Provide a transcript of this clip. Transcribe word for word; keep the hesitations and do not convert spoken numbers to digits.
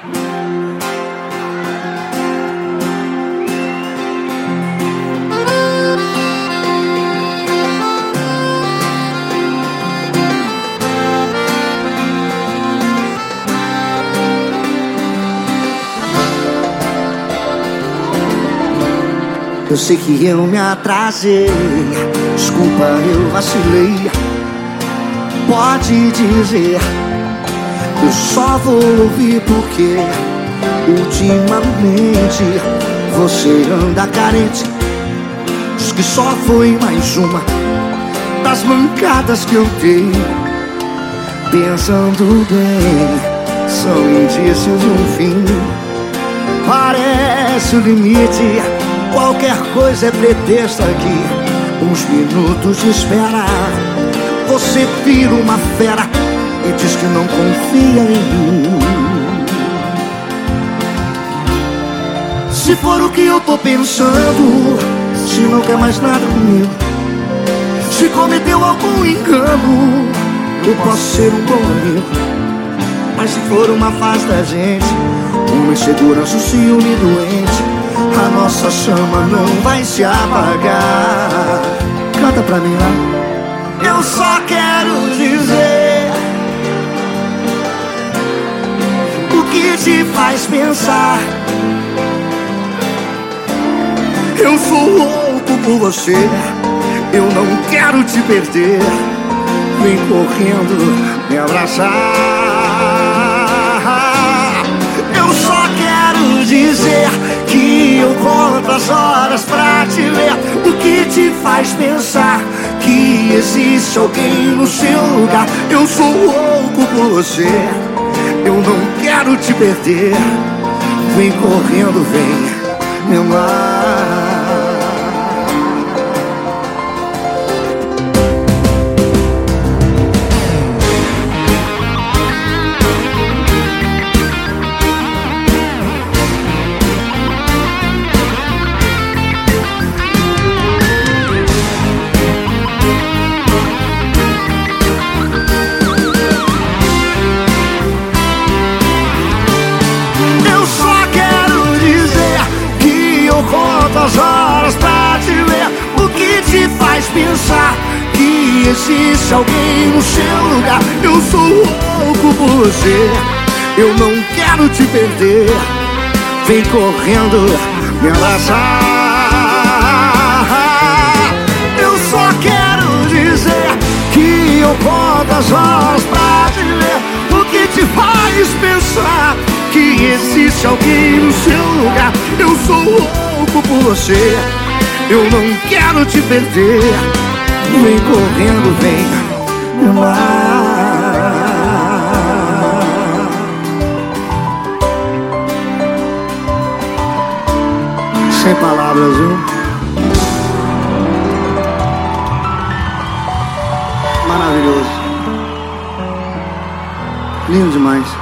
Eu sei que eu me atrasei, desculpa, eu vacilei. Pode dizer, eu só vou ouvir porque ultimamente você anda carente. Diz que só foi mais uma das mancadas que eu dei. Pensando bem, são indícios de um fim. Parece o limite, qualquer coisa é pretexto aqui. Uns minutos de espera, você vira uma fera e diz que não confia em mim. Se for o que eu tô pensando, se não quer mais nada comigo, se cometeu algum engano, eu posso ser um bom amigo. Mas se for uma fase da gente, uma insegurança, um ciúme doente, a nossa chama não vai se apagar. Canta pra mim lá. Eu só quero dizer o que te faz pensar. Eu sou louco por você, eu não quero te perder. Vem correndo me abraçar. Eu só quero dizer que eu conto as horas pra te ver. O que te faz pensar que existe alguém no seu lugar? Eu sou louco por você, eu não quero te perder. Vem correndo, vem me amar. Quantas horas pra te ver? O que te faz pensar que existe alguém no seu lugar? Eu sou louco por você, eu não quero te perder. Vem correndo me abraçar. Eu só quero dizer que eu conto as horas pra te ver. O que te faz pensar que existe alguém no seu lugar? Eu sou louco por você, eu não quero te perder. Vem correndo, vem me amar. Sem palavras, viu? Maravilhoso, lindo demais.